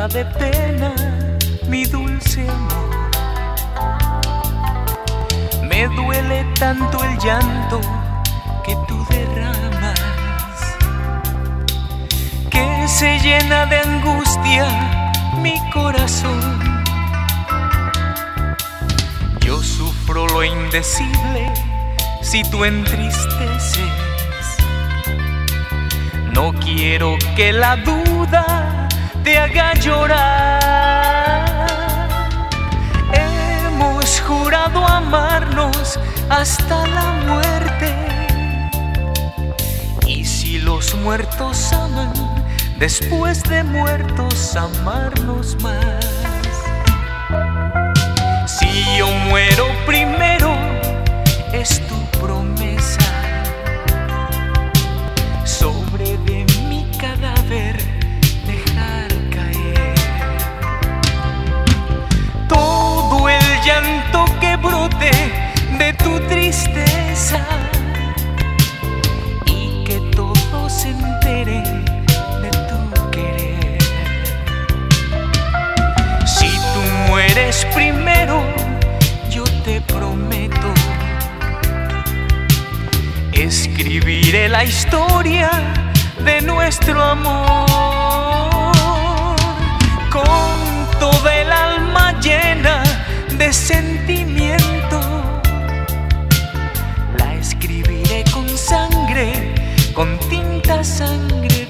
llena de pena, mi dulce amor. Me duele tanto el llanto que tú derramas, que se llena de angustia mi corazón. Yo sufro lo indecible si tú entristeces. No quiero que la duda te haga llorar. Hemos jurado amarnos hasta la muerte, y si los muertos aman, después de muertos amarnos más. Si yo muero primero, es tu promesa, sobre de mi cadáver dejar caer todo el llanto que brote de tu tristeza, y que todos se enteren de tu querer. Si tú mueres primero, yo te prometo, escribiré la historia de nuestro amor, con toda el alma llena de sentimiento. La escribiré con sangre, con tinta sangre.